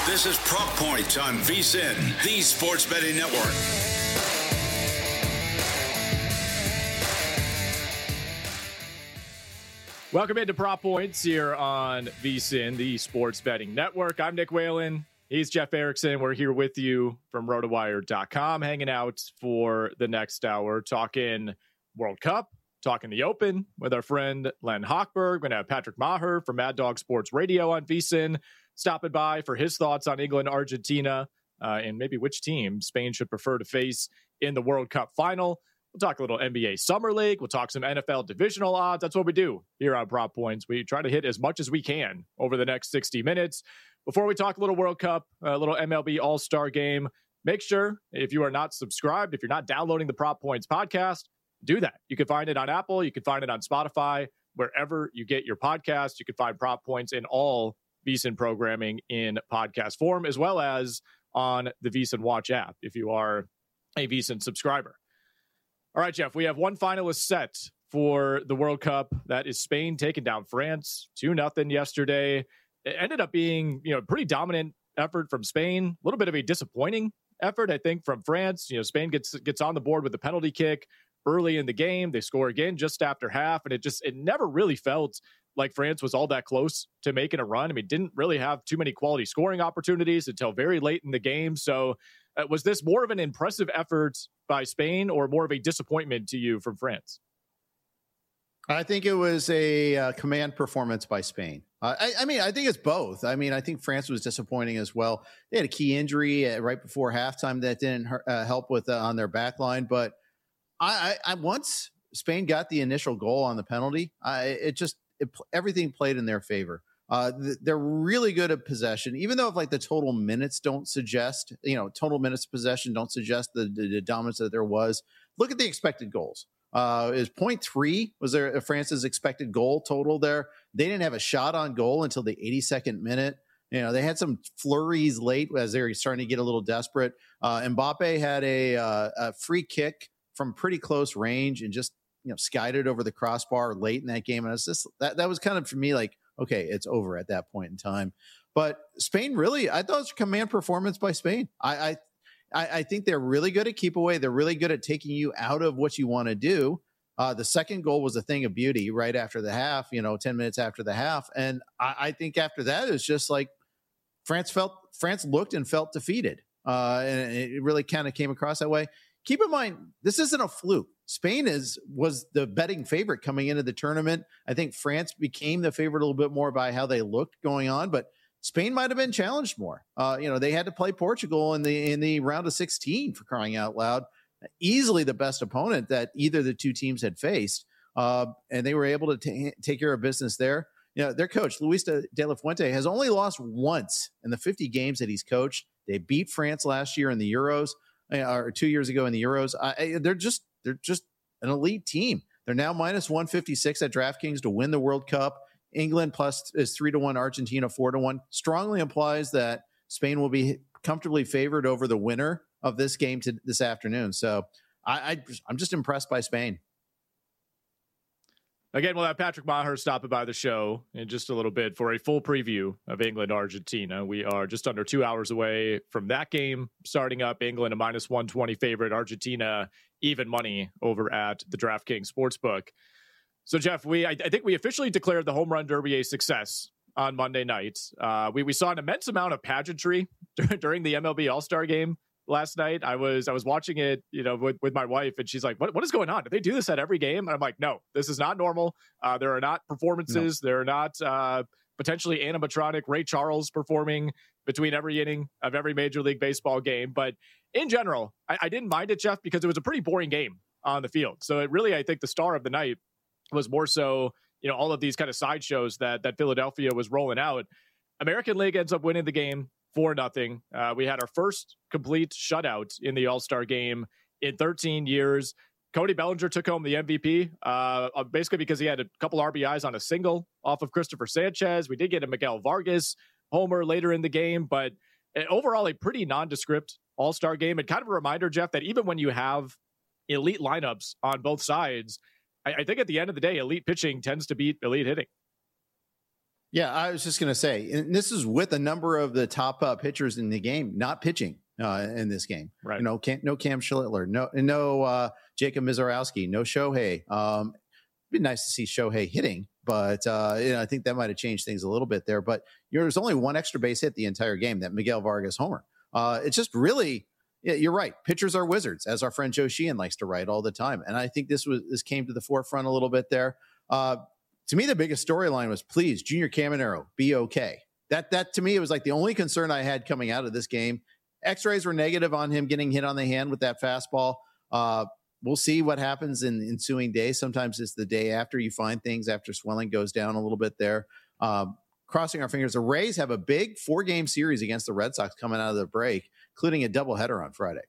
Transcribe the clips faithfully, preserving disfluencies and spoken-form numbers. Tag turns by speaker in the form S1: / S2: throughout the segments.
S1: This is Prop Points on VSiN, the Sports Betting Network.
S2: Welcome into Prop Points here on VSiN, the Sports Betting Network. I'm Nick Whalen. He's Jeff Erickson. We're here with you from rotowire dot com, hanging out for the next hour, talking World Cup, talking the Open with our friend Len Hochberg. We're going to have Patrick Maher from Mad Dog Sports Radio on VSiN stopping by for his thoughts on England, Argentina, uh, and maybe which team Spain should prefer to face in the World Cup final. We'll talk a little N B A Summer League. We'll talk some N F L divisional odds. That's what we do here on Prop Points. We try to hit as much as we can over the next sixty minutes. Before we talk a little World Cup, a little M L B All-Star Game, make sure if you are not subscribed, if you're not downloading the Prop Points podcast, do that. You can find it on Apple. You can find it on Spotify, wherever you get your podcast. You can find Prop Points in all VSiN programming in podcast form, as well as on the VSiN Watch app if you are a VSiN subscriber. All right, Jeff, we have one finalist set for the World Cup. That is Spain taking down France two nothing yesterday. It ended up being, you know, a pretty dominant effort from Spain. A little bit of a disappointing effort, I think, from France. You know, Spain gets gets on the board with a penalty kick early in the game. They score again just after half, and it just it never really felt like France was all that close to making a run. I mean, didn't really have too many quality scoring opportunities until very late in the game. So uh, was this more of an impressive effort by Spain or more of a disappointment to you from France?
S3: I think it was a uh, command performance by Spain. Uh, I, I mean, I think it's both. I mean, I think France was disappointing as well. They had a key injury uh, right before halftime that didn't uh, help with uh, on their back line. But I, I, I once Spain got the initial goal on the penalty, I, it just it, everything played in their favor. Uh, th- they're really good at possession, even though if like the total minutes don't suggest, you know, total minutes of possession don't suggest the, the, the dominance that there was. Look at the expected goals. Uh, is point three was there France's expected goal total there? They didn't have a shot on goal until the eighty-second minute. You know, they had some flurries late as they were starting to get a little desperate. Uh, Mbappe had a, uh, a free kick from pretty close range and just, you know, skied it over the crossbar late in that game. And it's just that, that was kind of for me like, okay, it's over at that point in time. But Spain really, I thought it was a command performance by Spain. I, I I, I think they're really good at keep away. They're really good at taking you out of what you want to do. Uh, the second goal was a thing of beauty right after the half, you know, ten minutes after the half. And I, I think after that, it's just like France felt, France looked and felt defeated. Uh, and it really kind of came across that way. Keep in mind, this isn't a fluke. Spain is was the betting favorite coming into the tournament. I think France became the favorite a little bit more by how they looked going on, but Spain might have been challenged more. Uh, you know, they had to play Portugal in the in the round of sixteen, for crying out loud. Easily the best opponent that either of the two teams had faced, uh, and they were able to t- take care of business there. You know, their coach, Luis de, de la Fuente, has only lost once in the fifty games that he's coached. They beat France last year in the Euros, uh, or two years ago in the Euros. I, they're just they're just an elite team. They're now minus one fifty-six at DraftKings to win the World Cup. England plus is three to one, Argentina four to one. Strongly implies that Spain will be comfortably favored over the winner of this game to this afternoon. So I, I I'm just impressed by Spain.
S2: Again, we'll have Patrick Maher stopping by the show in just a little bit for a full preview of England Argentina. We are just under two hours away from that game starting up. England a minus one twenty favorite, Argentina even money over at the DraftKings Sportsbook. So, Jeff, we I, I think we officially declared the Home Run Derby a success on Monday night. Uh, we we saw an immense amount of pageantry during the M L B All-Star Game last night. I was I was watching it, you know, with, with my wife, and she's like, "What what is going on? Do they do this at every game?" And I'm like, "No, this is not normal. Uh, there are not performances. No. There are not uh, potentially animatronic Ray Charles performing between every inning of every Major League Baseball game." But in general, I, I didn't mind it, Jeff, because it was a pretty boring game on the field. So it really, I think, the star of the night was more so, you know, all of these kind of sideshows that that Philadelphia was rolling out. American League ends up winning the game four nothing. Uh, we had our first complete shutout in the All-Star game in thirteen years. Cody Bellinger took home the M V P, uh, basically because he had a couple R B Is on a single off of Christopher Sanchez. We did get a Miguel Vargas homer later in the game, but overall a pretty nondescript All-Star game. And kind of a reminder, Jeff, that even when you have elite lineups on both sides, I think at the end of the day, elite pitching tends to beat elite hitting.
S3: Yeah, I was just going to say, and this is with a number of the top uh, pitchers in the game not pitching uh, in this game.
S2: Right.
S3: You know, Cam, no Cam Schlittler, no no uh, Jacob Mizorowski, no Shohei. Um, it'd be nice to see Shohei hitting, but uh, you know, I think that might have changed things a little bit there. But you know, there's only one extra base hit the entire game, that Miguel Vargas homer. Uh, it's just really, yeah, you're right. Pitchers are wizards, as our friend Joe Sheehan likes to write all the time. And I think this was this came to the forefront a little bit there. Uh, To me, the biggest storyline was, please, Junior Caminero, be okay. That, that to me, it was like the only concern I had coming out of this game. X-rays were negative on him getting hit on the hand with that fastball. Uh, we'll see what happens in the ensuing days. Sometimes it's the day after you find things, after swelling goes down a little bit there. Um, crossing our fingers. The Rays have a big four-game series against the Red Sox coming out of the break, including a doubleheader on Friday.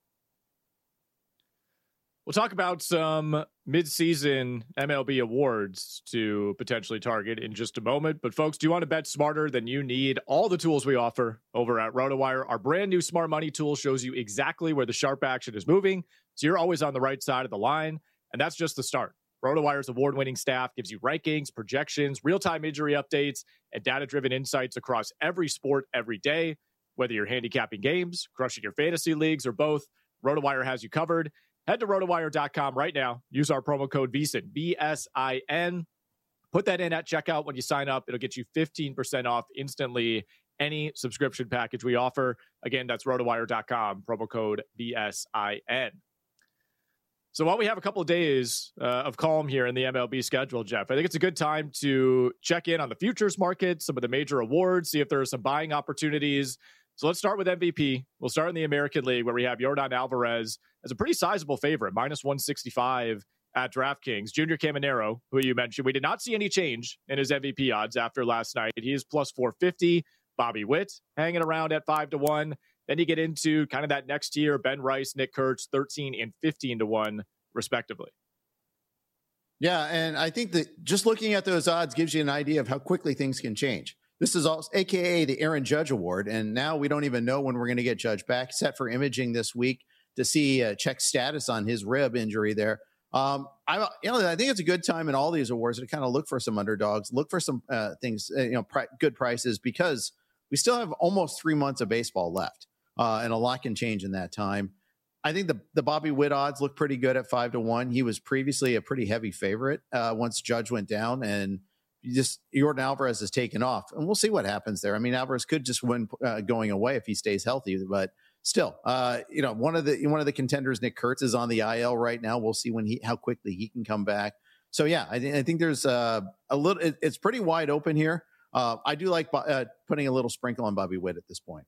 S2: We'll talk about some mid-season M L B awards to potentially target in just a moment. But folks, do you want to bet smarter than you need? All the tools we offer over at RotoWire. Our brand new Smart Money tool shows you exactly where the sharp action is moving, so you're always on the right side of the line. And that's just the start. RotoWire's award-winning staff gives you rankings, projections, real-time injury updates, and data-driven insights across every sport every day. Whether you're handicapping games, crushing your fantasy leagues, or both, RotoWire has you covered. Head to rotowire dot com right now. Use our promo code VSIN, B S I N. Put that in at checkout when you sign up. It'll get you fifteen percent off instantly any subscription package we offer. Again, that's rotowire dot com, promo code B S I N. So while we have a couple of days uh, of calm here in the M L B schedule, Jeff, I think it's a good time to check in on the futures market, some of the major awards, see if there are some buying opportunities. So let's start with M V P. We'll start in the American League, where we have Yordan Alvarez as a pretty sizable favorite, minus one sixty-five at DraftKings. Junior Caminero, who you mentioned, we did not see any change in his M V P odds after last night. He is plus four fifty. Bobby Witt hanging around at five to one. Then you get into kind of that next tier, Ben Rice, Nick Kurtz, thirteen and fifteen to one, respectively.
S3: Yeah, and I think that just looking at those odds gives you an idea of how quickly things can change. This is also A K A the Aaron Judge Award, and now we don't even know when we're going to get Judge back. Set for imaging this week to see uh, check status on his rib injury there. Um, I, you know, I think it's a good time in all these awards to kind of look for some underdogs, look for some uh, things, uh, you know, pri- good prices, because we still have almost three months of baseball left, uh, and a lot can change in that time. I think the the Bobby Witt odds look pretty good at five to one. He was previously a pretty heavy favorite uh, once Judge went down, and you just Yordan Alvarez has taken off, and we'll see what happens there. I mean, Alvarez could just win uh, going away if he stays healthy, but still, uh, you know, one of the one of the contenders, Nick Kurtz, is on the I L right now. We'll see when he how quickly he can come back. So yeah, I, th- I think there's uh, a little. It, it's pretty wide open here. Uh, I do like uh, putting a little sprinkle on Bobby Witt at this point.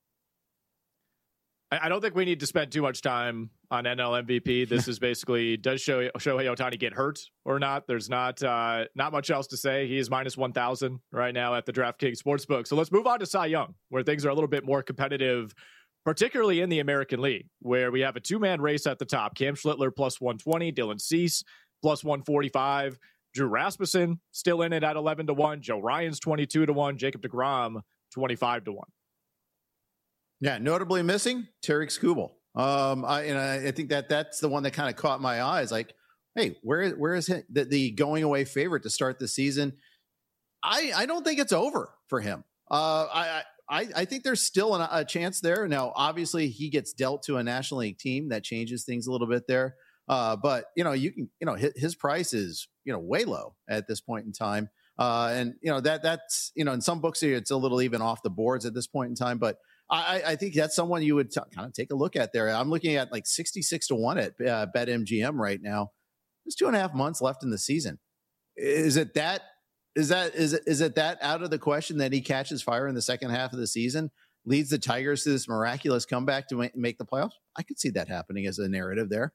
S2: I don't think we need to spend too much time on N L M V P. This is basically, does Shohei Ohtani get hurt or not? There's not uh, not much else to say. He is minus one thousand right now at the DraftKings Sportsbook. So let's move on to Cy Young, where things are a little bit more competitive, particularly in the American League, where we have a two-man race at the top. Cam Schlittler plus one twenty, Dylan Cease plus one forty-five, Drew Rasmussen still in it at eleven to one, Joe Ryan's twenty-two to one, Jacob deGrom twenty-five to one.
S3: Yeah, notably missing Tarik Skubal. Um, I, and I, I think that that's the one that kind of caught my eyes. Like, hey, where where is he, the, the going away favorite to start the season? I I don't think it's over for him. Uh, I I I think there's still an, a chance there. Now, obviously, he gets dealt to a National League team that changes things a little bit there. Uh, but you know, you can you know his, his price is you know way low at this point in time. Uh, and you know that that's you know in some books it's a little even off the boards at this point in time, but. I, I think that's someone you would t- kind of take a look at there. I'm looking at like sixty-six to one at uh, BetMGM right now. There's two and a half months left in the season. Is it that? Is that is it is it that out of the question that he catches fire in the second half of the season, leads the Tigers to this miraculous comeback to ma- make the playoffs? I could see that happening as a narrative there.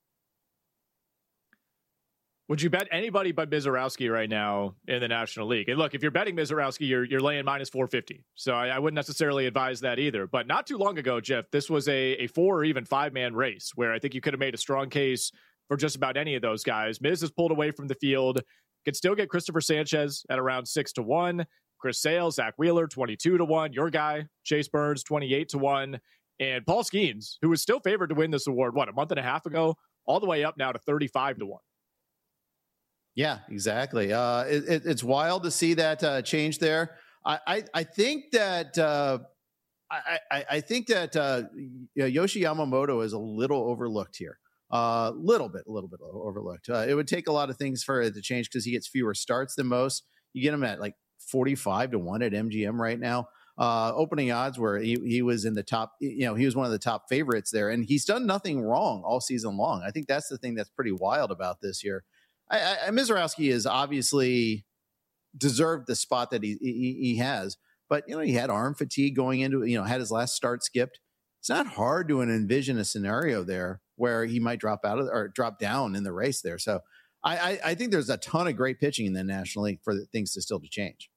S2: Would you bet anybody but Mizorowski right now in the National League? And look, if you're betting Mizorowski, you're you're laying minus four fifty. So I, I wouldn't necessarily advise that either. But not too long ago, Jeff, this was a, a four or even five-man race where I think you could have made a strong case for just about any of those guys. Miz has pulled away from the field. Could still get Christopher Sanchez at around six to one. Chris Sale, Zach Wheeler, twenty-two to one. Your guy, Chase Burns, twenty-eight to one. And Paul Skeens, who was still favored to win this award, what, a month and a half ago, all the way up now to thirty-five to one.
S3: Yeah, exactly. Uh, it, it, it's wild to see that uh, change there. I, I, I think that uh, I, I, I think that uh, Yoshi Yamamoto is a little overlooked here. A uh, little bit, a little bit overlooked. Uh, it would take a lot of things for it to change because he gets fewer starts than most. You get him at like forty-five to one at M G M right now. Uh, opening odds where he, he was in the top, you know, he was one of the top favorites there, and he's done nothing wrong all season long. I think that's the thing that's pretty wild about this year. I, I, Mizorowski has obviously deserved the spot that he, he he has, but you know he had arm fatigue going into, you know, had his last start skipped. It's not hard to envision a scenario there where he might drop out of or drop down in the race there. So I, I, I think there's a ton of great pitching in the National League for the things to still to change.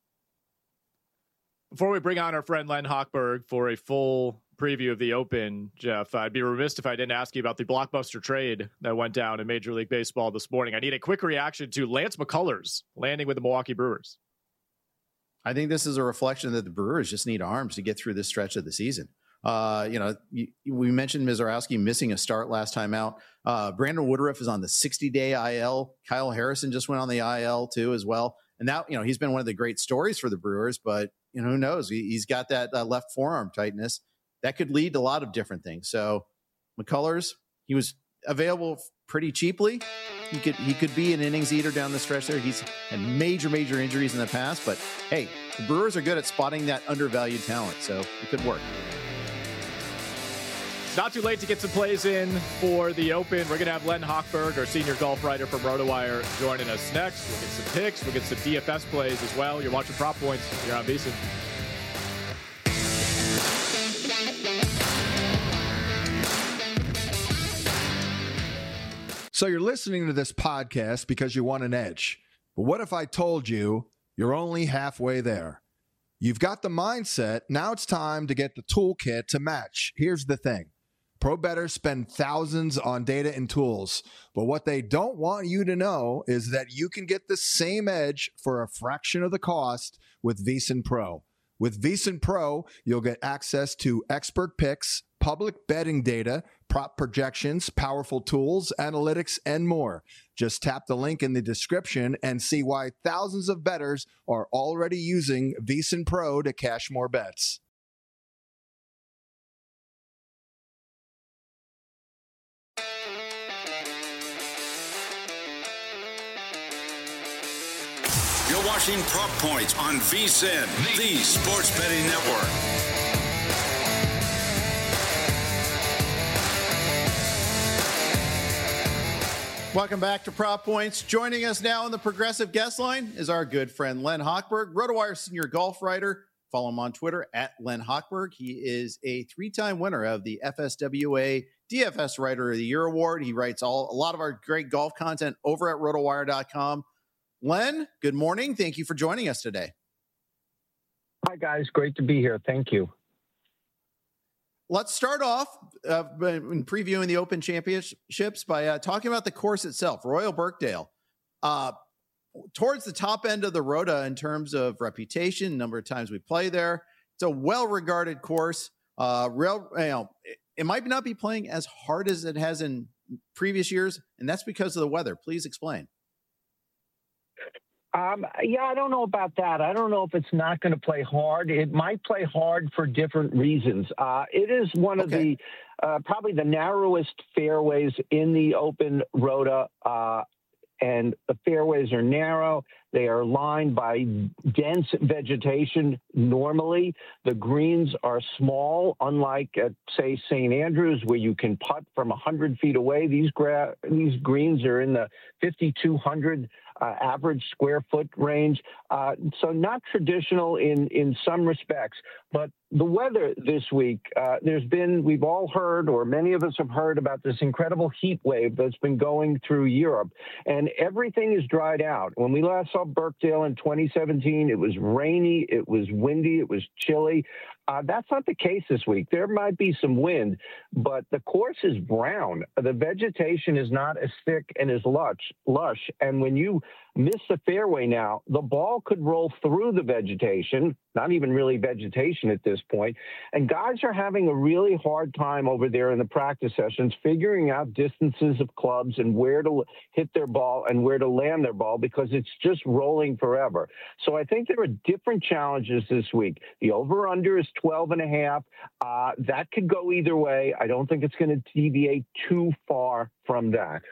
S2: Before we bring on our friend Len Hochberg for a full preview of the Open, Jeff, I'd be remiss if I didn't ask you about the blockbuster trade that went down in Major League Baseball this morning. I need a quick reaction to Lance McCullers landing with the Milwaukee Brewers.
S3: I think this is a reflection that the Brewers just need arms to get through this stretch of the season. Uh, you know, you, we mentioned Mizorowski missing a start last time out. Uh, Brandon Woodruff is on the sixty-day I L. Kyle Harrison just went on the I L too as well. And now, you know, he's been one of the great stories for the Brewers, but you know, who knows? He, he's got that uh, left forearm tightness that could lead to a lot of different things. So McCullers, he was available pretty cheaply. He could he could be an innings eater down the stretch there. He's had major, major injuries in the past, but hey, the Brewers are good at spotting that undervalued talent, so it could work.
S2: Not too late to get some plays in for the Open. We're going to have Len Hochberg, our senior golf writer from RotoWire, joining us next. We'll get some picks. We'll get some D F S plays as well. You're watching Prop Points. You're on VSiN.
S4: So you're listening to this podcast because you want an edge. But what if I told you you're only halfway there? You've got the mindset. Now it's time to get the toolkit to match. Here's the thing. Pro bettors spend thousands on data and tools, but what they don't want you to know is that you can get the same edge for a fraction of the cost with VSiN Pro. With VSiN Pro, you'll get access to expert picks, public betting data, prop projections, powerful tools, analytics, and more. Just tap the link in the description and see why thousands of bettors are already using VSiN Pro to cash more bets.
S1: You're watching Prop Points on VSiN, the Sports Betting Network.
S3: Welcome back to Prop Points. Joining us now on the Progressive Guest Line is our good friend Len Hochberg, RotoWire senior golf writer. Follow him on Twitter at Len Hochberg. He is a three-time winner of the F S W A D F S Writer of the Year Award. He writes all a lot of our great golf content over at rotowire dot com. Len, good morning. Thank you for joining us today.
S5: Hi, guys. Great to be here. Thank you.
S3: Let's start off uh, in previewing the Open Championships by uh, talking about the course itself, Royal Birkdale. Uh, towards the top end of the Rota in terms of reputation, number of times we play there. It's a well-regarded course. Uh, real, you know, it, it might not be playing as hard as it has in previous years, and that's because of the weather. Please explain.
S5: Um, yeah, I don't know about that. I don't know if it's not going to play hard. It might play hard for different reasons. Uh, it is one okay. of the uh, probably the narrowest fairways in the Open Rota, uh, and the fairways are narrow. They are lined by dense vegetation. Normally, the greens are small, unlike at, say, Saint Andrews, where you can putt from one hundred feet away. These, gra- these greens are in the fifty-two hundred Uh, average square foot range. Uh, so not traditional in, in some respects, but the weather this week, uh, there's been, we've all heard, or many of us have heard about this incredible heat wave that's been going through Europe, and everything is dried out. When we last saw Birkdale in twenty seventeen, it was rainy, it was windy, it was chilly. Uh, that's not the case this week. There might be some wind, but the course is brown. The vegetation is not as thick and as lush. lush. And when you miss the fairway now, the ball could roll through the vegetation, not even really vegetation at this point. And guys are having a really hard time over there in the practice sessions figuring out distances of clubs and where to hit their ball and where to land their ball because it's just rolling forever. So I think there are different challenges this week. The over-under is twelve and a half. Uh, that could go either way. I don't think it's going to deviate too far from that.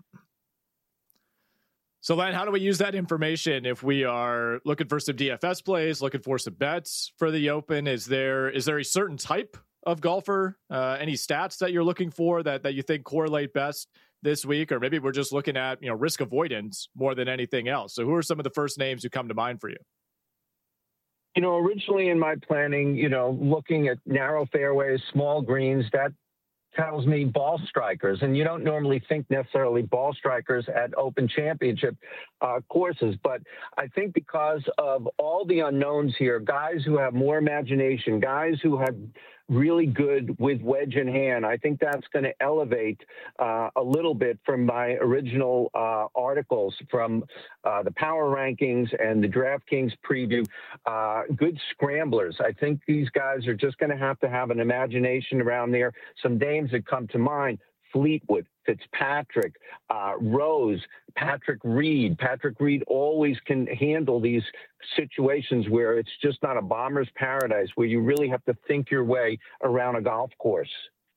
S2: So, Len, how do we use that information if we are looking for some D F S plays, looking for some bets for the Open? Is there is there a certain type of golfer, uh, any stats that you're looking for that, that you think correlate best this week? Or maybe we're just looking at, you know, risk avoidance more than anything else. So who are some of the first names who come to mind for you?
S5: You know, originally in my planning, you know, looking at narrow fairways, small greens, that tells me ball strikers, and you don't normally think necessarily ball strikers at Open Championship uh, courses. But I think because of all the unknowns here, guys who have more imagination, guys who have really good with wedge in hand, I think that's going to elevate uh, a little bit from my original uh, articles from uh, the power rankings and the DraftKings preview. Uh, good scramblers. I think these guys are just going to have to have an imagination around there. Some names that come to mind: Fleetwood, Fitzpatrick, uh, Rose, Patrick Reed. Patrick Reed always can handle these situations where it's just not a bomber's paradise, where you really have to think your way around a golf course.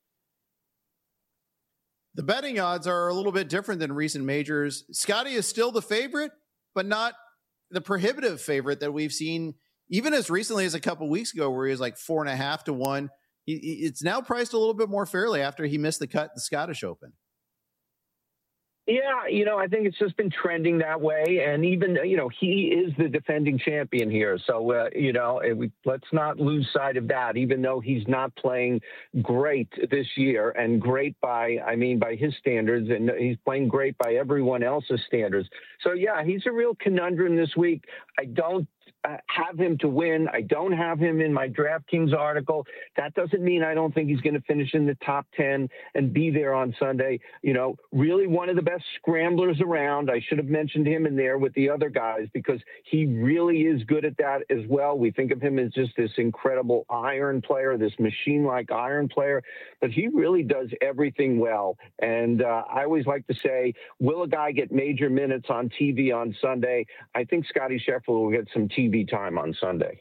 S3: The betting odds are a little bit different than recent majors. Scotty is still the favorite, but not the prohibitive favorite that we've seen even as recently as a couple weeks ago, where he was like four and a half to one. It's now priced a little bit more fairly after he missed the cut at the Scottish Open.
S5: Yeah, you know, I think it's just been trending that way. And even, you know, he is the defending champion here. So, uh, you know, we, let's not lose sight of that, even though he's not playing great this year, and great by, I mean, by his standards, and he's playing great by everyone else's standards. So, yeah, he's a real conundrum this week. I don't Uh, have him to win. I don't have him in my DraftKings article. That doesn't mean I don't think he's going to finish in the top ten and be there on Sunday. You know, really one of the best scramblers around. I should have mentioned him in there with the other guys because he really is good at that as well. We think of him as just this incredible iron player, this machine-like iron player, but he really does everything well. And uh, I always like to say, will a guy get major minutes on T V on Sunday? I think Scotty Scheffler will get some T V time on Sunday.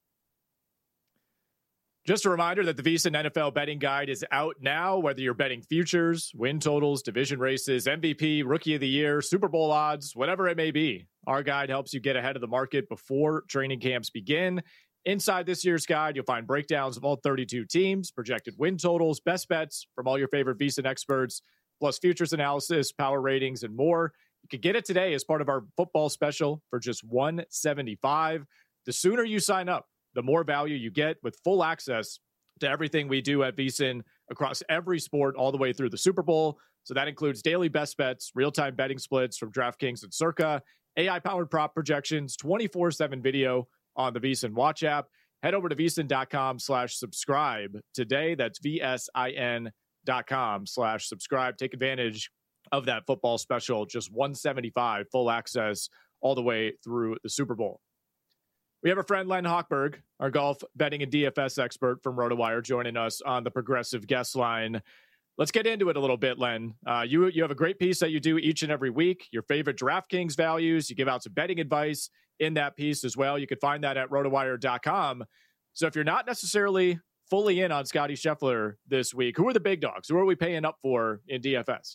S2: Just a reminder that the VSiN N F L betting guide is out now. Whether you're betting futures, win totals, division races, M V P, rookie of the year, Super Bowl odds, whatever it may be, our guide helps you get ahead of the market before training camps begin. Inside this year's guide, you'll find breakdowns of all thirty-two teams, projected win totals, best bets from all your favorite VSiN experts, plus futures analysis, power ratings, and more. You can get it today as part of our football special for just one hundred seventy-five dollars. The sooner you sign up, the more value you get with full access to everything we do at VSiN across every sport all the way through the Super Bowl. So that includes daily best bets, real-time betting splits from DraftKings and Circa, A I-powered prop projections, twenty-four seven video on the VSiN Watch app. Head over to vsin.com slash subscribe today. That's V-S-I-N dot com slash subscribe. Take advantage of that football special, just one hundred seventy-five dollars, full access all the way through the Super Bowl. We have our friend Len Hochberg, our golf betting and D F S expert from RotoWire, joining us on the Progressive guest line. Let's get into it a little bit, Len. Uh, you you have a great piece that you do each and every week, your favorite DraftKings values. You give out some betting advice in that piece as well. You can find that at rotowire dot com. So if you're not necessarily fully in on Scotty Scheffler this week, who are the big dogs? Who are we paying up for in D F S?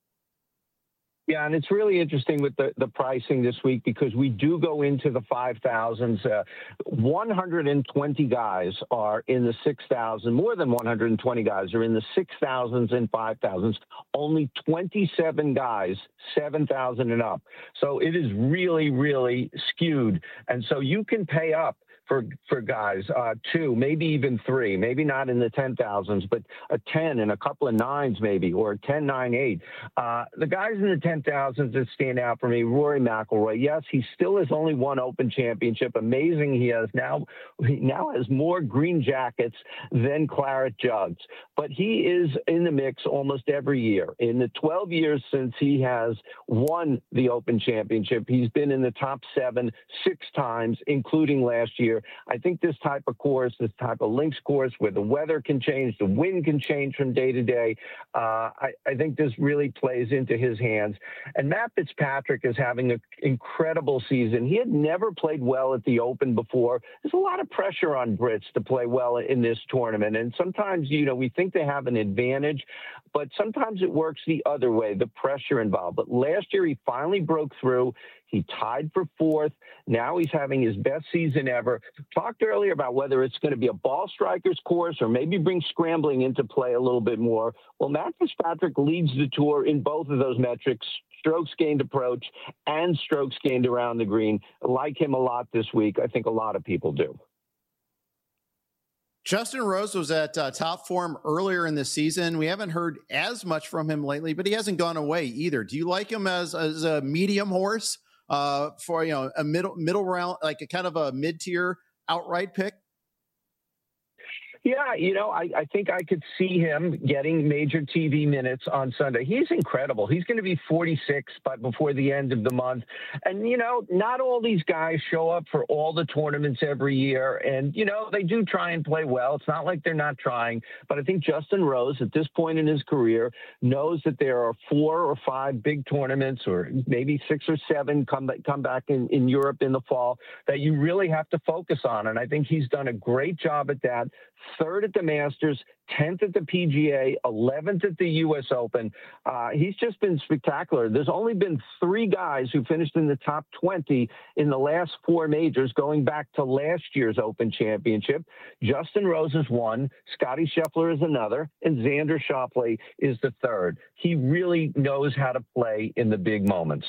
S5: Yeah, and it's really interesting with the, the pricing this week because we do go into the five thousands. Uh, one hundred twenty guys are in the six thousand. More than one hundred twenty guys are in the six thousands and five thousands. Only twenty-seven guys, seven thousand and up. So it is really, really skewed. And so you can pay up for for guys, uh, two, maybe even three, maybe not in the ten thousands, but a ten and a couple of nines maybe, or a ten, nine, eight. Uh, the guys in the ten thousands that stand out for me, Rory McIlroy. Yes, he still has only one Open Championship. Amazing. He has now, he now has more green jackets than claret jugs, but he is in the mix almost every year. In the twelve years since he has won the Open Championship, he's been in the top seven six times, including last year. career. I think this type of course, this type of links course where the weather can change, the wind can change from day to day, uh, I, I think this really plays into his hands. And Matt Fitzpatrick is having an incredible season. He had never played well at the Open before. There's a lot of pressure on Brits to play well in this tournament. And sometimes, you know, we think they have an advantage, but sometimes it works the other way, the pressure involved. But last year, he finally broke through. He tied for fourth. Now he's having his best season ever. Talked earlier about whether it's going to be a ball strikers course or maybe bring scrambling into play a little bit more. Well, Matt Fitzpatrick leads the tour in both of those metrics, strokes gained approach and strokes gained around the green. I like him a lot this week. I think a lot of people do.
S3: Justin Rose was at uh, top form earlier in the season. We haven't heard as much from him lately, but he hasn't gone away either. Do you like him as, as a medium horse uh, for, you know, a middle, middle round, like a kind of a mid-tier outright pick?
S5: Yeah, you know, I, I think I could see him getting major T V minutes on Sunday. He's incredible. He's going to be forty-six by before the end of the month. And, you know, not all these guys show up for all the tournaments every year. And, you know, they do try and play well. It's not like they're not trying. But I think Justin Rose, at this point in his career, knows that there are four or five big tournaments or maybe six or seven come, come back in, in Europe in the fall that you really have to focus on. And I think he's done a great job at that. Third at the Masters, tenth at the P G A, eleventh at the U S Open. Uh, he's just been spectacular. There's only been three guys who finished in the top twenty in the last four majors going back to last year's Open Championship. Justin Rose is one, Scotty Scheffler is another, and Xander Schauffele is the third. He really knows how to play in the big moments.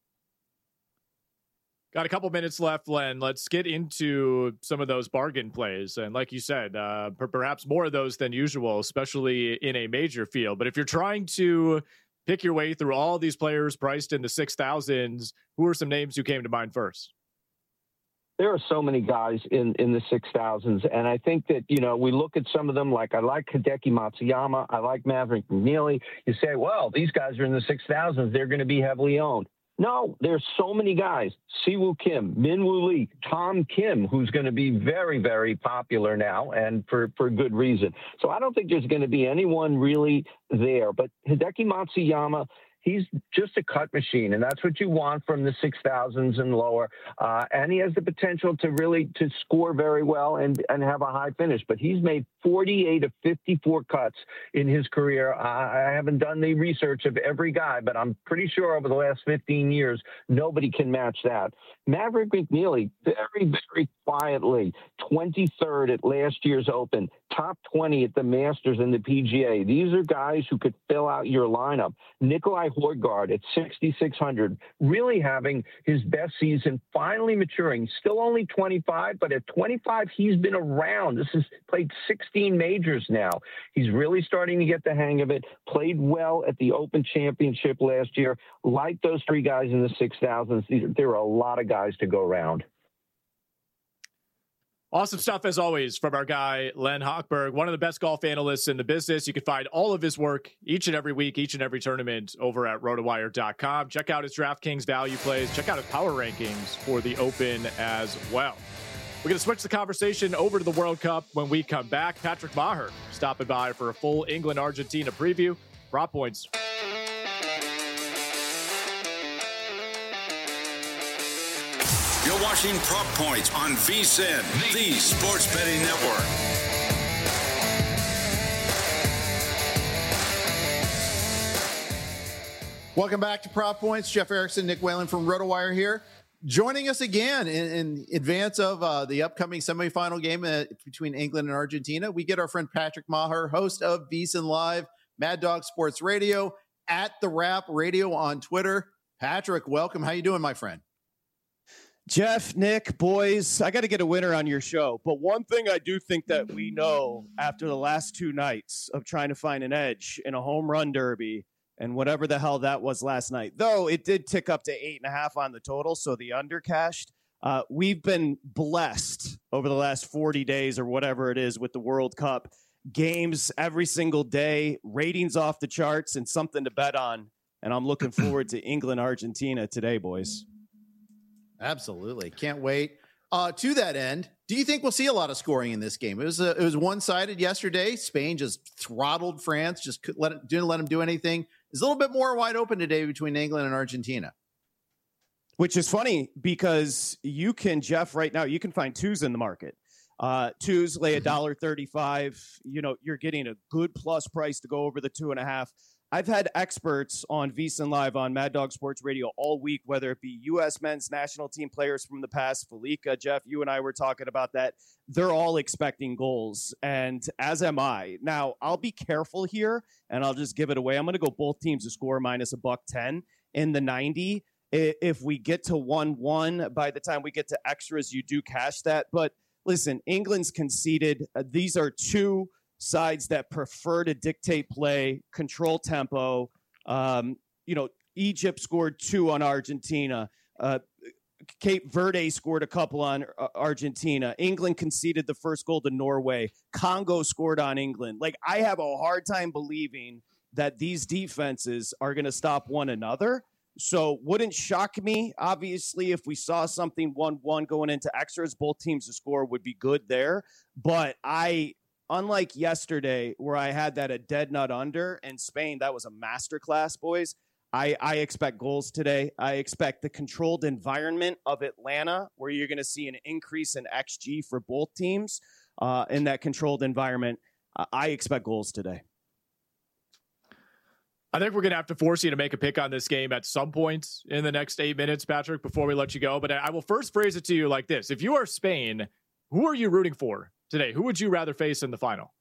S2: Got a couple minutes left, Len. Let's get into some of those bargain plays. And like you said, uh, perhaps more of those than usual, especially in a major field. But if you're trying to pick your way through all these players priced in the six thousands, who are some names who came to mind first?
S5: There are so many guys in, in the six thousands. And I think that, you know, we look at some of them, like I like Hideki Matsuyama. I like Maverick McNeely. You say, well, these guys are in the six thousands. They're going to be heavily owned. No, there's so many guys. Siwoo Kim, Minwoo Lee, Tom Kim, who's going to be very, very popular now and for, for good reason. So I don't think there's going to be anyone really there. But Hideki Matsuyama, he's just a cut machine, and that's what you want from the six thousands and lower. Uh, and he has the potential to really to score very well and, and have a high finish. But he's made forty-eight of fifty-four cuts in his career. Uh, I haven't done the research of every guy, but I'm pretty sure over the last fifteen years, nobody can match that. Maverick McNeely, very, very quietly, twenty-third at last year's Open, top twenty at the Masters and the P G A. These are guys who could fill out your lineup. Nikolai Højgaard at sixty-six hundred, really having his best season, finally maturing, still only twenty-five, but at twenty-five, he's been around. This has played sixteen majors now. He's really starting to get the hang of it, played well at the Open Championship last year. Like those three guys in the six thousands, there are a lot of guys to go around.
S2: Awesome stuff, as always, from our guy, Len Hochberg, one of the best golf analysts in the business. You can find all of his work each and every week, each and every tournament over at rotowire dot com. Check out his DraftKings value plays. Check out his power rankings for the Open as well. We're going to switch the conversation over to the World Cup when we come back. Patrick Maher stopping by for a full England-Argentina preview. Prop Points.
S1: You're watching Prop Points on VSiN, the Sports Betting Network.
S3: Welcome back to Prop Points. Jeff Erickson, Nick Whalen from RotoWire here. Joining us again in, in advance of uh, the upcoming semifinal game uh, between England and Argentina, we get our friend Patrick Maher, host of VSiN Live, Mad Dog Sports Radio, at The Wrap Radio on Twitter. Patrick, welcome. How you doing, my friend?
S6: Jeff, Nick, boys, I got to get a winner on your show. But one thing I do think that we know after the last two nights of trying to find an edge in a home run derby and whatever the hell that was last night, though it did tick up to eight and a half on the total, so the under cashed. Uh, we've been blessed over the last forty days or whatever it is with the World Cup. Games every single day, ratings off the charts, and something to bet on. And I'm looking forward to England, Argentina today, boys.
S3: Absolutely. Can't wait. Uh, to that end, do you think we'll see a lot of scoring in this game? It was a, it was one-sided yesterday. Spain just throttled France, just couldn't let it, didn't let them do anything. It's a little bit more wide open today between England and Argentina.
S6: Which is funny because you can, Jeff, right now, you can find twos in the market. Uh, twos lay a dollar thirty-five. You know, you're getting a good plus price to go over the two and a half. I've had experts on VSiN Live on Mad Dog Sports Radio all week, whether it be U S men's national team players from the past, Felica, Jeff, you and I were talking about that. They're all expecting goals, and as am I. Now, I'll be careful here, and I'll just give it away. I'm going to go both teams to score minus a buck ten in the ninety. If we get to one one, by the time we get to extras, you do cash that. But listen, England's conceded. Uh, these are two sides that prefer to dictate play, control tempo. Um, you know, Egypt scored two on Argentina. Uh, Cape Verde scored a couple on uh, Argentina. England conceded the first goal to Norway. Congo scored on England. Like, I have a hard time believing that these defenses are going to stop one another. So wouldn't shock me, obviously, if we saw something one one going into extras. Both teams to score would be good there. But I... Unlike yesterday, where I had that a dead nut under, and Spain, that was a masterclass, boys. I, I expect goals today. I expect the controlled environment of Atlanta, where you're going to see an increase in X G for both teams uh, in that controlled environment. Uh, I expect goals today.
S2: I think we're going to have to force you to make a pick on this game at some point in the next eight minutes, Patrick, before we let you go. But I will first phrase it to you like this. If you are Spain, who are you rooting for today? Who would you rather face in the final?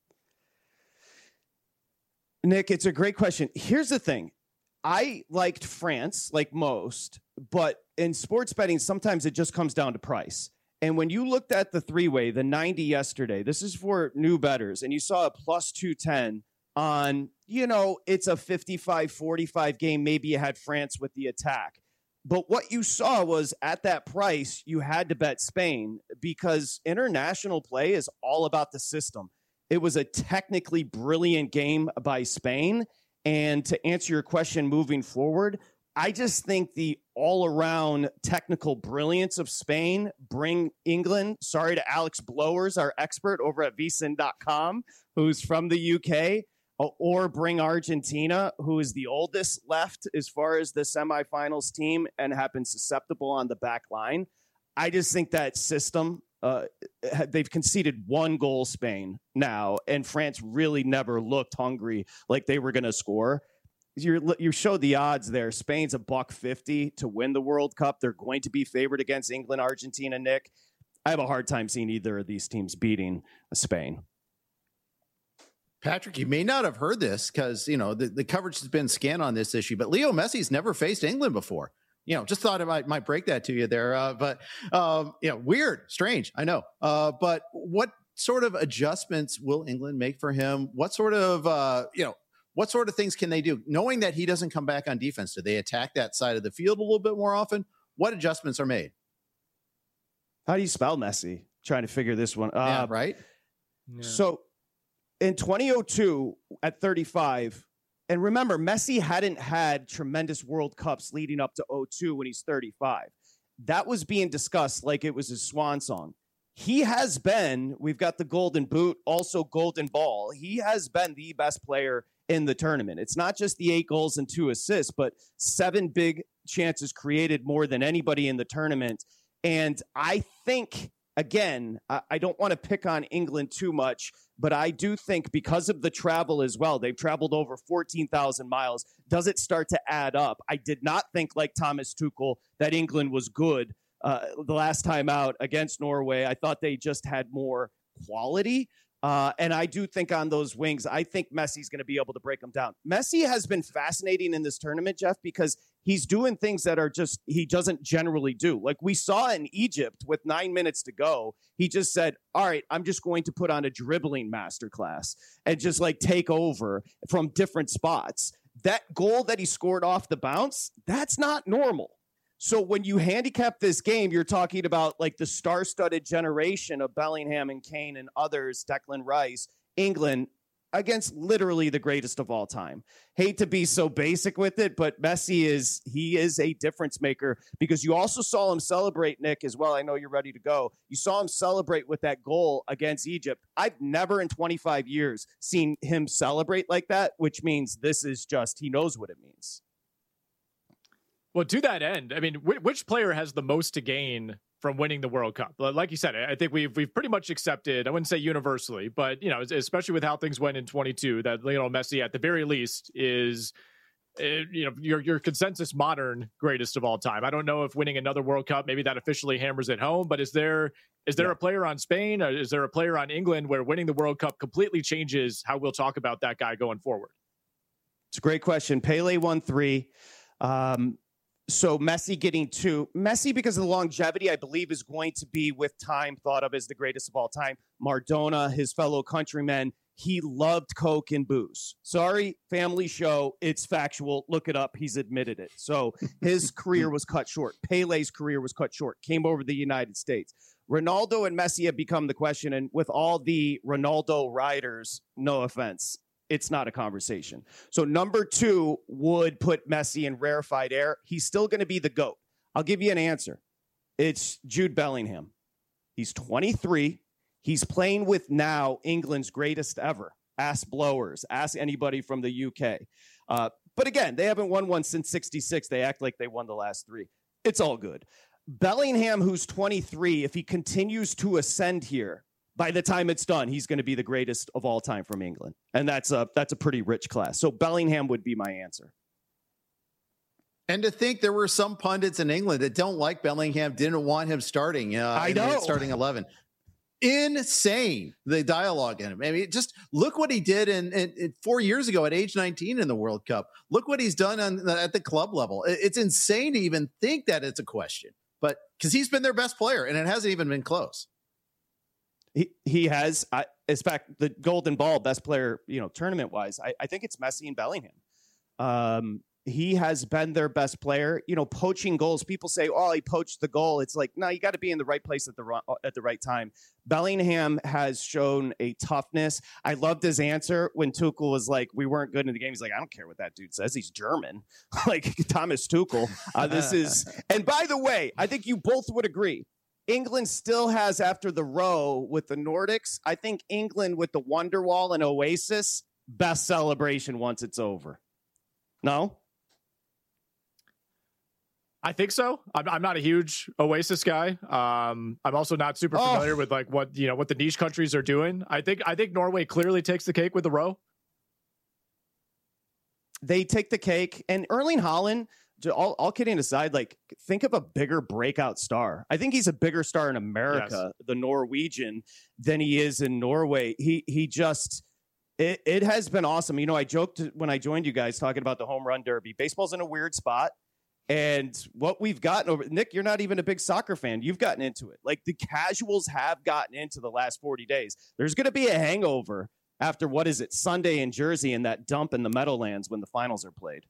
S6: Nick, it's a great question. Here's the thing. I liked France like most, but in sports betting, sometimes it just comes down to price. And when you looked at the three-way, the ninety yesterday, this is for new bettors, and you saw a plus two ten on, you know, it's a fifty-five forty-five game. Maybe you had France with the attack. But what you saw was at that price, you had to bet Spain because international play is all about the system. It was a technically brilliant game by Spain. And to answer your question moving forward, I just think the all-around technical brilliance of Spain bring England, sorry to Alex Blowers, our expert over at V S I N dot com, who's from the U K, or bring Argentina, who is the oldest left as far as the semifinals team and have been susceptible on the back line. I just think that system, uh, they've conceded one goal, Spain now, and France really never looked hungry like they were going to score. You're, you showed the odds there. Spain's a buck fifty to win the World Cup. They're going to be favored against England, Argentina, Nick. I have a hard time seeing either of these teams beating Spain.
S3: Patrick, you may not have heard this because, you know, the, the coverage has been scant on this issue, but Leo Messi's never faced England before. You know, just thought I might, might break that to you there. Uh, but, um, you know, weird, strange, I know. Uh, but what sort of adjustments will England make for him? What sort of, uh, you know, what sort of things can they do? Knowing that he doesn't come back on defense, do they attack that side of the field a little bit more often? What adjustments are made?
S6: How do you spell Messi? Trying to figure this one. Uh,
S3: yeah, right.
S6: Yeah. So, in twenty oh two at thirty-five, and remember, Messi hadn't had tremendous World Cups leading up to oh two when he's thirty-five. That was being discussed like it was his swan song. He has been, we've got the golden boot, also golden ball. He has been the best player in the tournament. It's not just the eight goals and two assists, but seven big chances created more than anybody in the tournament. And I think, again, I, I don't want to pick on England too much, but I do think because of the travel as well, they've traveled over fourteen thousand miles. Does it start to add up? I did not think, like Thomas Tuchel, that England was good uh, the last time out against Norway. I thought they just had more quality. Uh, and I do think on those wings, I think Messi's going to be able to break them down. Messi has been fascinating in this tournament, Jeff, because he's doing things that are just, he doesn't generally do. Like we saw in Egypt with nine minutes to go, he just said, all right, I'm just going to put on a dribbling masterclass and just like take over from different spots. That goal that he scored off the bounce, that's not normal. So when you handicap this game, you're talking about like the star-studded generation of Bellingham and Kane and others, Declan Rice, England. against literally the greatest of all time. Hate to be so basic with it, but Messi is, he is a difference maker, because you also saw him celebrate, Nick, as well. I know you're ready to go. You saw him celebrate with that goal against Egypt. I've never in twenty-five years seen him celebrate like that, which means this is just, he knows what it means.
S2: Well, to that end, I mean, which player has the most to gain from winning the World Cup? Like you said, I think we've we've pretty much accepted, I wouldn't say universally, but, you know, especially with how things went in twenty-two, that Lionel Messi at the very least is, uh, you know, your your consensus modern greatest of all time. I don't know if winning another World Cup, maybe that officially hammers it home, but is there is there yeah. a player on Spain, or is there a player on England where winning the World Cup completely changes how we'll talk about that guy going forward?
S6: It's a great question. Pele won three. Um, So Messi getting two. Messi, because of the longevity, I believe, is going to be, with time, thought of as the greatest of all time. Maradona, his fellow countrymen, he loved Coke and booze. Sorry, family show. It's factual. Look it up. He's admitted it. So his career was cut short. Pele's career was cut short. Came over to the United States. Ronaldo and Messi have become the question. And with all the Ronaldo riders, no offense, it's not a conversation. So number two would put Messi in rarefied air. He's still going to be the GOAT. I'll give you an answer. It's Jude Bellingham. He's twenty-three. He's playing with now England's greatest ever. Ask blowers. Ask anybody from the U K. Uh, but again, they haven't won one since sixty-six. They act like they won the last three. It's all good. Bellingham, who's twenty-three, if he continues to ascend here, by the time it's done, he's going to be the greatest of all time from England. And that's a, that's a pretty rich class. So Bellingham would be my answer.
S3: And to think there were some pundits in England that don't like Bellingham, didn't want him starting. Uh,
S6: I know.
S3: Starting eleven. Insane, the dialogue in him. I mean, just look what he did in, in, in four years ago at age nineteen in the World Cup. Look what he's done on, at the club level. It's insane to even think that it's a question. But because he's been their best player, and it hasn't even been close.
S6: He he has, I, in fact, the Golden Ball, best player, you know, tournament wise. I, I think it's Messi and Bellingham. Um, he has been their best player. You know, poaching goals. People say, "Oh, he poached the goal." It's like, no, you got to be in the right place at the at the right time. Bellingham has shown a toughness. I loved his answer when Tuchel was like, "We weren't good in the game." He's like, "I don't care what that dude says. He's German." Like Thomas Tuchel. Uh, this is, and by the way, I think you both would agree. England still has, after the row with the Nordics, I think England with the Wonderwall and Oasis, best celebration once it's over. No?
S2: I think so. I'm, I'm not a huge Oasis guy. Um, I'm also not super familiar oh. with like what, you know, what the niche countries are doing. I think, I think Norway clearly takes the cake with the row.
S6: They take the cake, and Erling Haaland, All, all kidding aside, like, think of a bigger breakout star. I think he's a bigger star in America, yes. the Norwegian, than he is in Norway. He he just, it, it has been awesome. You know, I joked when I joined you guys talking about the home run derby. Baseball's in a weird spot. And what we've gotten over, Nick, you're not even a big soccer fan. You've gotten into it. Like, the casuals have gotten into the last forty days. There's going to be a hangover after, what is it, Sunday in Jersey and that dump in the Meadowlands when the finals are played.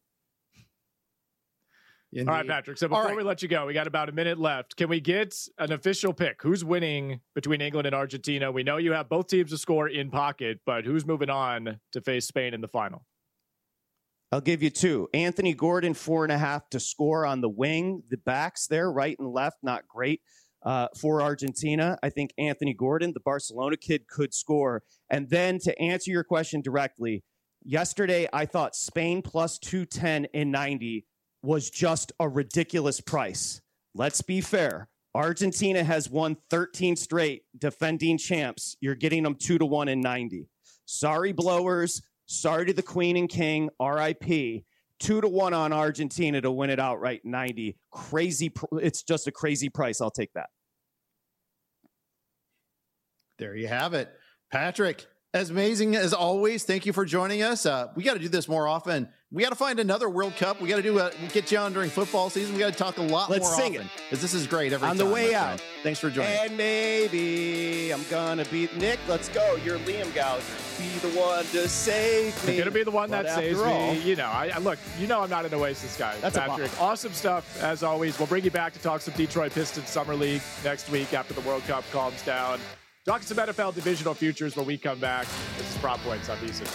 S3: Indeed.
S2: All right, Patrick. So before right. we let you go, we got about a minute left. Can we get an official pick? Who's winning between England and Argentina? We know you have both teams to score in pocket, but who's moving on to face Spain in the final?
S6: I'll give you two. Anthony Gordon, four and a half to score on the wing. The backs there, right and left, not great uh, for Argentina. I think Anthony Gordon, the Barcelona kid, could score. And then to answer your question directly, yesterday I thought Spain plus two ten in ninety was just a ridiculous price. Let's be fair. Argentina has won thirteen straight defending champs. You're getting them two to one in ninety. Sorry, blowers. Sorry to the Queen and King. R I P. Two to one on Argentina to win it outright ninety. Crazy. Pr- it's just a crazy price. I'll take that.
S3: There you have it. Patrick, as amazing as always, thank you for joining us. Uh, we got to do this more often. We got to find another World Cup. We got to do a, get you on during football season. We got to talk a lot
S6: Let's
S3: more
S6: sing
S3: often.
S6: Because
S3: this is great every
S6: on
S3: time.
S6: On the way out.
S3: Friend. Thanks for joining.
S6: And maybe I'm going to beat Nick. Let's go. You're Liam Gallagher. Be the one to save me.
S2: You're going to be the one
S6: but
S2: that saves
S6: all,
S2: me. You know, I, I look, you know I'm not an Oasis guy.
S6: That's
S2: Patrick, awesome stuff as always. We'll bring you back to talk some Detroit Pistons Summer League next week after the World Cup calms down. Talking some N F L divisional futures when we come back. This is Prop Points on VSiN.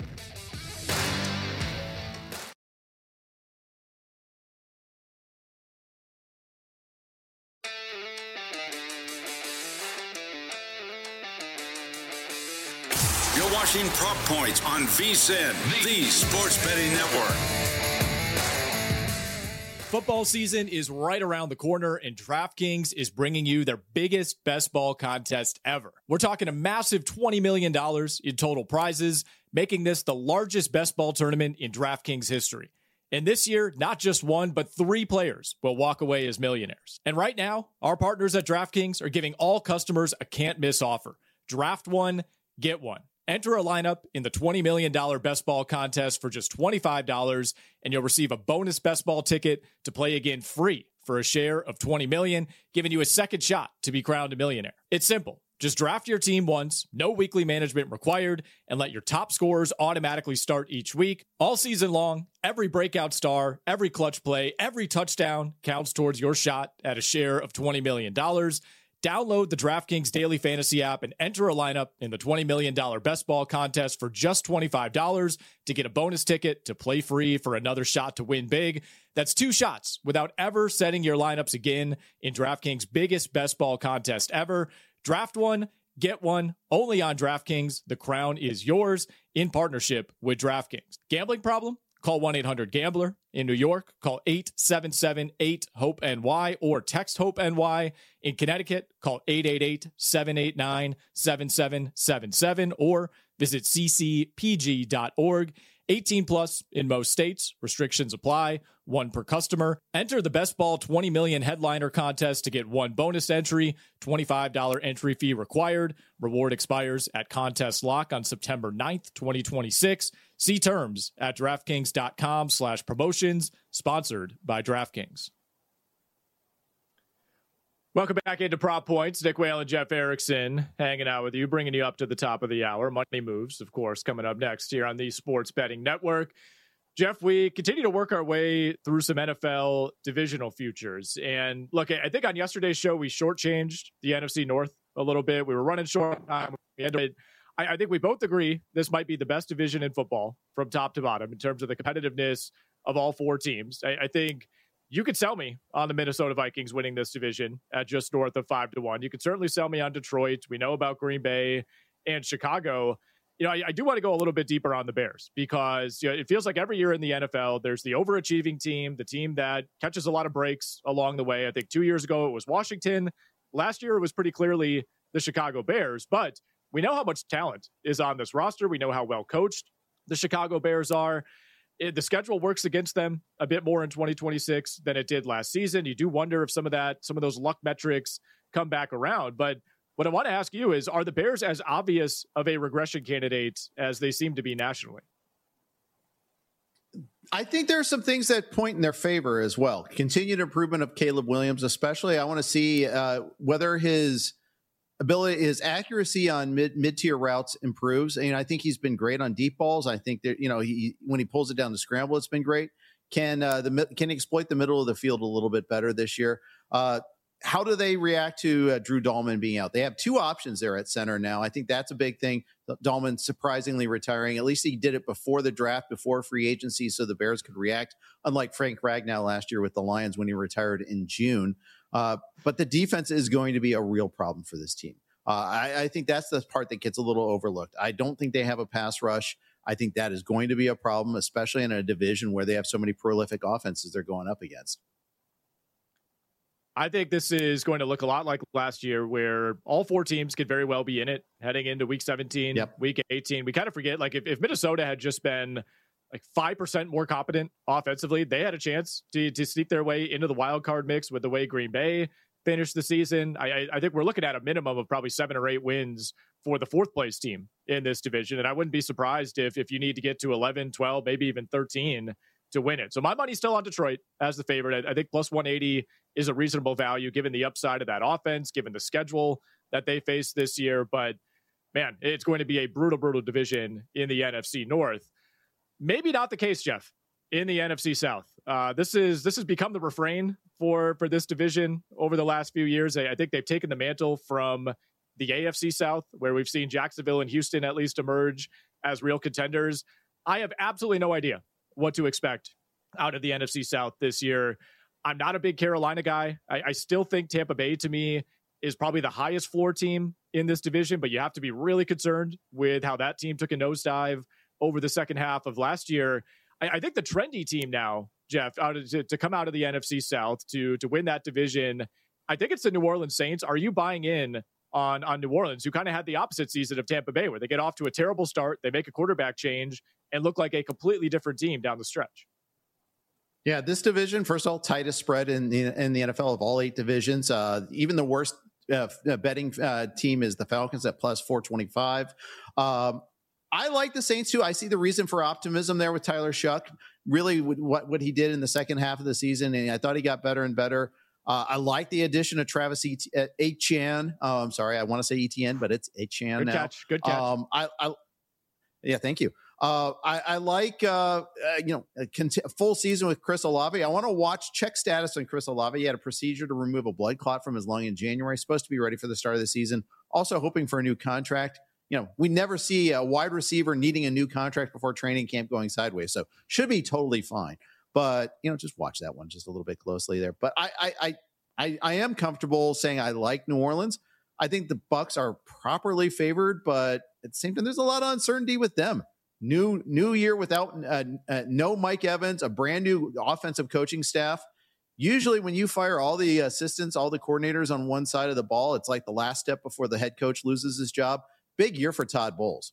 S1: You're watching Prop Points on VSiN, the Sports Betting Network.
S2: Football season is right around the corner, and DraftKings is bringing you their biggest best ball contest ever. We're talking a massive twenty million dollars in total prizes, making this the largest best ball tournament in DraftKings history. And this year, not just one, but three players will walk away as millionaires. And right now, our partners at DraftKings are giving all customers a can't-miss offer. Draft one, get one. Enter a lineup in the twenty million dollars best ball contest for just twenty-five dollars, and you'll receive a bonus best ball ticket to play again free for a share of twenty million dollars, giving you a second shot to be crowned a millionaire. It's simple. Just draft your team once, no weekly management required, and let your top scorers automatically start each week. All season long, every breakout star, every clutch play, every touchdown counts towards your shot at a share of twenty million dollars. Download the DraftKings Daily Fantasy app and enter a lineup in the twenty million dollars best ball contest for just twenty-five dollars to get a bonus ticket to play free for another shot to win big. That's two shots without ever setting your lineups again in DraftKings' biggest best ball contest ever. Draft one, get one, only on DraftKings. The crown is yours in partnership with DraftKings. Gambling problem? Call one eight hundred gambler. In New York, call eight seven seven eight hope N Y or text HOPE-N Y. In Connecticut, call eight eight eight seven eight nine seven seven seven seven or visit c c p g dot org. eighteen plus in most states. Restrictions apply. One per customer. Enter the Best Ball twenty million headliner contest to get one bonus entry. twenty-five dollars entry fee required. Reward expires at contest lock on September ninth, twenty twenty-six. See terms at DraftKings.com slash promotions. Sponsored by DraftKings. Welcome back into Prop Points. Nick Whale and Jeff Erickson hanging out with you, bringing you up to the top of the hour. Money Moves, of course, coming up next here on the Sports Betting Network. Jeff, we continue to work our way through some N F L divisional futures. And look, I think on yesterday's show, we shortchanged the N F C North a little bit. We were running short on time. We ended, I, I think we both agree this might be the best division in football from top to bottom in terms of the competitiveness of all four teams. I, I think you could sell me on the Minnesota Vikings winning this division at just north of five to one. You could certainly sell me on Detroit. We know about Green Bay and Chicago. You know, I, I do want to go a little bit deeper on the Bears because you know, it feels like every year in the N F L, there's the overachieving team, the team that catches a lot of breaks along the way. I think two years ago it was Washington. Last year it was pretty clearly the Chicago Bears, but we know how much talent is on this roster. We know how well coached the Chicago Bears are. It, the schedule works against them a bit more in twenty twenty-six than it did last season. You do wonder if some of that, some of those luck metrics come back around, but what I want to ask you is, are the Bears as obvious of a regression candidate as they seem to be nationally?
S3: I think there are some things that point in their favor as well. Continued improvement of Caleb Williams, especially. I want to see uh, whether his ability, his accuracy on mid mid tier routes improves. And I think he's been great on deep balls. I think that, you know, he when he pulls it down to scramble, it's been great. Can uh, the can exploit the middle of the field a little bit better this year. Uh, How do they react to uh, Drew Dahlman being out? They have two options there at center now. I think that's a big thing. Dahlman surprisingly retiring. At least he did it before the draft, before free agency, so the Bears could react, unlike Frank Ragnow last year with the Lions when he retired in June. Uh, but the defense is going to be a real problem for this team. Uh, I, I think that's the part that gets a little overlooked. I don't think they have a pass rush. I think that is going to be a problem, especially in a division where they have so many prolific offenses they're going up against.
S2: I think this is going to look a lot like last year where all four teams could very well be in it heading into week seventeen, yep. week eighteen. We kind of forget, like if, if Minnesota had just been like five percent more competent offensively, they had a chance to, to sneak their way into the wild card mix with the way Green Bay finished the season. I, I think we're looking at a minimum of probably seven or eight wins for the fourth place team in this division. And I wouldn't be surprised if, if you need to get to eleven, twelve, maybe even thirteen to win it. So my money's still on Detroit as the favorite. I, I think plus one eighty is a reasonable value given the upside of that offense, given the schedule that they face this year. But man, it's going to be a brutal, brutal division in the N F C North. Maybe not the case, Jeff, in the N F C South. Uh, this is this has become the refrain for, for this division over the last few years. I, I think they've taken the mantle from the A F C South, where we've seen Jacksonville and Houston at least emerge as real contenders, I have absolutely no idea what to expect out of the N F C South this year. I'm not a big Carolina guy. I, I still think Tampa Bay, to me, is probably the highest floor team in this division, but you have to be really concerned with how that team took a nosedive over the second half of last year. I, I think the trendy team now, Jeff, out of, to, to come out of the N F C South to to win that division, I think it's the New Orleans Saints. Are you buying in on, on New Orleans, who kind of had the opposite season of Tampa Bay, where they get off to a terrible start, they make a quarterback change, and look like a completely different team down the stretch?
S3: Yeah, this division, first of all, tightest spread in the, in the N F L of all eight divisions. Uh, even the worst uh, betting uh, team is the Falcons at plus four twenty-five. Um, I like the Saints too. I see the reason for optimism there with Tyler Shuck. Really, what what he did in the second half of the season, and I thought he got better and better. Uh, I like the addition of Travis Etienne. Oh, I'm sorry, I want to say Etienne, but it's Etienne now.
S2: Good catch. Good catch.
S3: Um, I, I, yeah, thank you. Uh, I, I like, uh, uh, you know, a cont- full season with Chris Olave. I want to watch check status on Chris Olave. He had a procedure to remove a blood clot from his lung in January. Supposed to be ready for the start of the season. Also hoping for a new contract. You know, we never see a wide receiver needing a new contract before training camp going sideways. So should be totally fine. But, you know, just watch that one just a little bit closely there. But I, I, I, I, I am comfortable saying I like New Orleans. I think the Bucs are properly favored, but at the same time, there's a lot of uncertainty with them. New new year without uh, uh, no Mike Evans, a brand new offensive coaching staff. Usually when you fire all the assistants, all the coordinators on one side of the ball, it's like the last step before the head coach loses his job. Big year for Todd Bowles.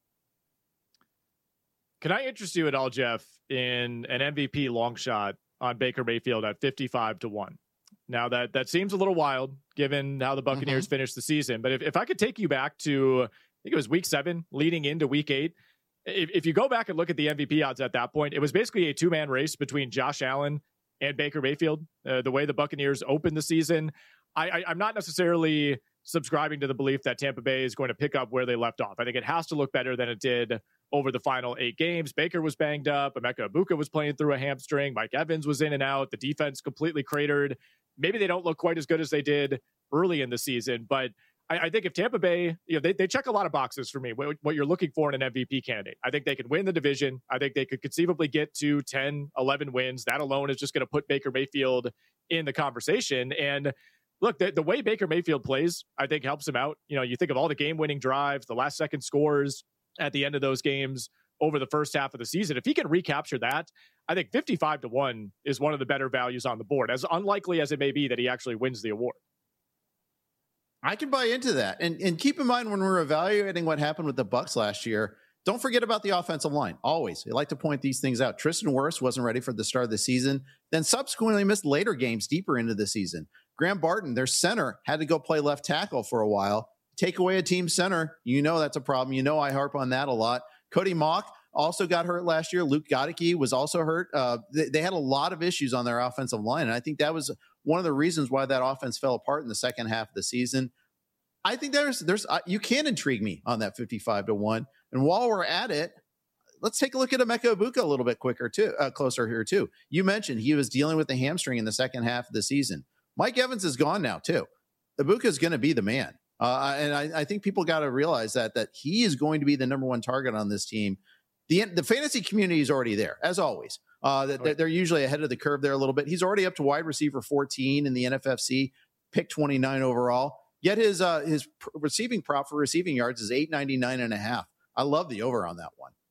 S2: Can I interest you at all, Jeff, in an M V P long shot on Baker Mayfield at fifty-five to one? Now that that seems a little wild given how the Buccaneers mm-hmm. finished the season, but if, if I could take you back to, I think it was week seven leading into week eight, If, if you go back and look at the M V P odds at that point, it was basically a two-man race between Josh Allen and Baker Mayfield. Uh, the way the Buccaneers opened the season, I, I, I'm not necessarily subscribing to the belief that Tampa Bay is going to pick up where they left off. I think it has to look better than it did over the final eight games. Baker was banged up. Emeka Egbuka was playing through a hamstring. Mike Evans was in and out. The defense completely cratered. Maybe they don't look quite as good as they did early in the season, but I think if Tampa Bay, you know, they, they check a lot of boxes for me, what, what you're looking for in an M V P candidate. I think they could win the division. I think they could conceivably get to ten, eleven wins. That alone is just going to put Baker Mayfield in the conversation. And look, the, the way Baker Mayfield plays, I think helps him out. You know, you think of all the game-winning drives, the last second scores at the end of those games over the first half of the season. If he can recapture that, I think fifty-five to one is one of the better values on the board, as unlikely as it may be that he actually wins the award.
S3: I can buy into that. And and keep in mind when we're evaluating what happened with the Bucs last year, don't forget about the offensive line. Always. I like to point these things out. Tristan Wirfs wasn't ready for the start of the season, then subsequently missed later games deeper into the season. Graham Barton, their center, had to go play left tackle for a while. Take away a team center, you know that's a problem. You know I harp on that a lot. Cody Mock also got hurt last year. Luke Goedeke was also hurt. Uh, they, they had a lot of issues on their offensive line, and I think that was one of the reasons why that offense fell apart in the second half of the season. I think there's there's uh, you can intrigue me on that fifty-five to one. And while we're at it, let's take a look at Emeka Egbuka a little bit quicker too, uh, closer here too. You mentioned he was dealing with the hamstring in the second half of the season. Mike Evans is gone now too. Egbuka is going to be the man, uh, and I, I think people got to realize that that he is going to be the number one target on this team. The the fantasy community is already there, as always. Uh, they're, they're usually ahead of the curve there a little bit. He's already up to wide receiver fourteen in the N F F C, pick twenty-nine overall. Yet his uh, his receiving prop for receiving yards is eight ninety-nine and a half. I love the over on that one.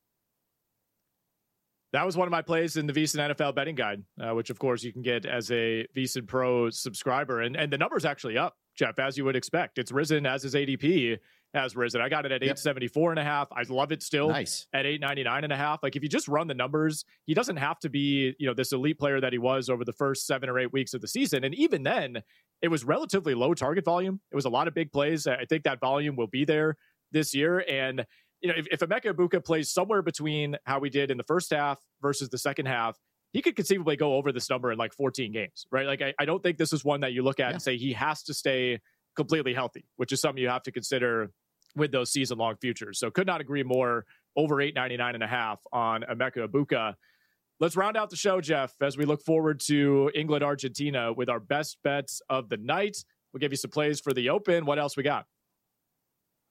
S2: That was one of my plays in the VSiN N F L betting guide, uh, which of course you can get as a VSiN Pro subscriber. And and the number's actually up, Jeff, as you would expect. It's risen as his A D P has risen. I got it at yep. eight seventy-four and a half. I love it still
S3: nice.
S2: At eight ninety-nine and a half. Like if you just run the numbers, he doesn't have to be, you know, this elite player that he was over the first seven or eight weeks of the season. And even then, it was relatively low target volume. It was a lot of big plays. I think that volume will be there this year. And, you know, if, if Emeka Egbuka plays somewhere between how we did in the first half versus the second half, he could conceivably go over this number in like fourteen games, right? Like, I, I don't think this is one that you look at yeah. and say he has to stay completely healthy, which is something you have to consider with those season-long futures. So could not agree more. Over eight ninety-nine and a half on Emeka Egbuka. Let's round out the show, Jeff, as we look forward to England, Argentina with our best bets of the night. We'll give you some plays for the Open. What else we got?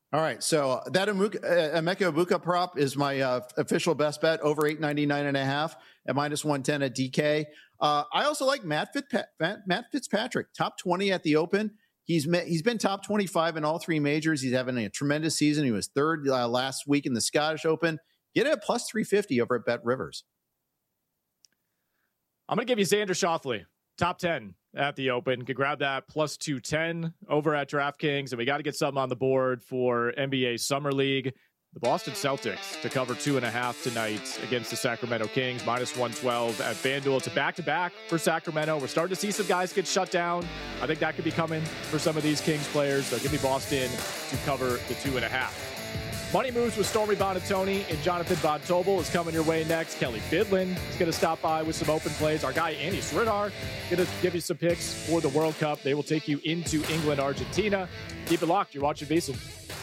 S3: All right, so that Emeka Egbuka prop is my uh, official best bet, over eight ninety-nine and a half at minus one ten at D K. Uh, I also like Matt, Fitzpa- Matt Fitzpatrick, top twenty at the Open. He's met, he's been top twenty-five in all three majors. He's having a tremendous season. He was third uh, last week in the Scottish Open. Get it at plus three fifty over at Bet Rivers.
S2: I'm going to give you Xander Schauffele, top ten at the Open. You can grab that plus two ten over at DraftKings. And we got to get something on the board for N B A Summer League. The Boston Celtics to cover two and a half tonight against the Sacramento Kings, minus one twelve at FanDuel. It's a back-to-back for Sacramento. We're starting to see some guys get shut down. I think that could be coming for some of these Kings players. So give me Boston to cover the two and a half. Money Moves with Stormy Buonantony and Jonathan Von Tobel is coming your way next. Kelly Bidlin is going to stop by with some open plays. Our guy, Andy Sridhar, going to give you some picks for the World Cup. They will take you into England, Argentina. Keep it locked. You're watching VSiN.